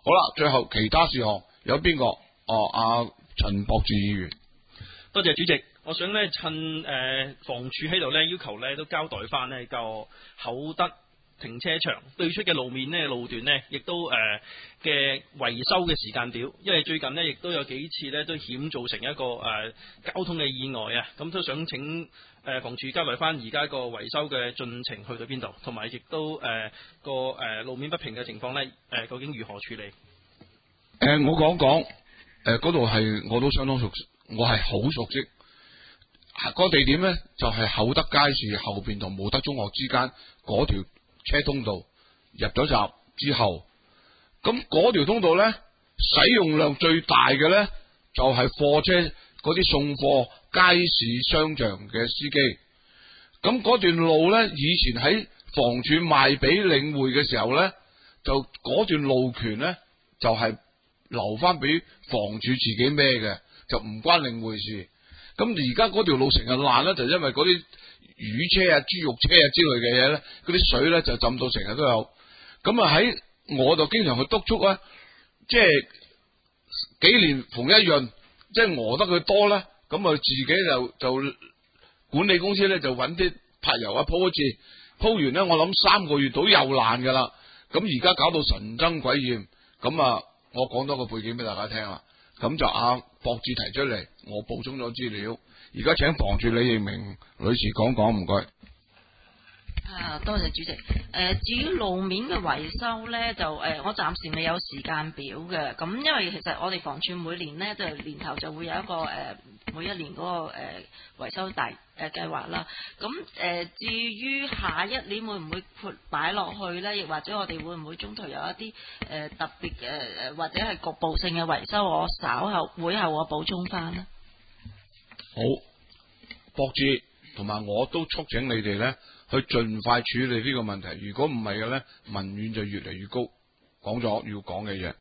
好啦，最後其他事項有邊個？阿陳博志議員。 多謝主席，我想咧趁房署喺度咧要求咧都交代翻呢個厚德停車場對出嘅路面呢路段呢，亦都嘅維修嘅時間表，因為最近呢亦都有幾次呢都險造成一個交通嘅意外啊，咁都想請房署交代翻而家個維修嘅進程去到邊度，同埋亦都個路面不平嘅情況呢，究竟如何處理？ 我講講，嗰度係我都相當熟悉，我係好熟悉。個地點呢，就係厚德街市後邊同武德中學之間嗰條車通道，入咗閘之後，咁嗰條通道呢，使用量最大嘅呢，就係貨車嗰啲送貨街市商場嘅司機。咁嗰段路呢，以前喺房署賣俾領匯嘅時候呢，就嗰段路權呢，就係留翻俾房署自己孭嘅，就唔關領匯事。咁而家嗰條路成日爛咧，就因為嗰啲魚車啊、豬肉車啊之類嘅嘢咧，嗰啲水咧就浸到成日都有。咁啊喺我就經常去督促咧，即係幾年逢一閏，即係餓得佢多咧，咁啊自己就管理公司咧就揾啲柏油啊鋪一次，鋪完咧我諗3個月到又爛噶啦。咁而家搞到神憎鬼厭，咁啊我講多個背景俾大家聽啦。咁就博智提出嚟，我補充咗資料。而家請房署李奕明女士講講，唔該。 多謝主席。至於路面嘅維修呢，就我暫時未有時間表嘅。咁因為其實我哋房署每年呢，就年頭就會有一個每一年嗰個維修大計劃啦。咁至於下一年會唔會擺落去呢？亦或者我哋會唔會中途有一啲特別嘅或者係局部性嘅維修？我稍後會後我補充翻啦。 好，博智同埋我都促請你哋呢，去盡快處理呢個問題。如果唔係嘅呢，民怨就越嚟越高。講咗要講嘅嘢。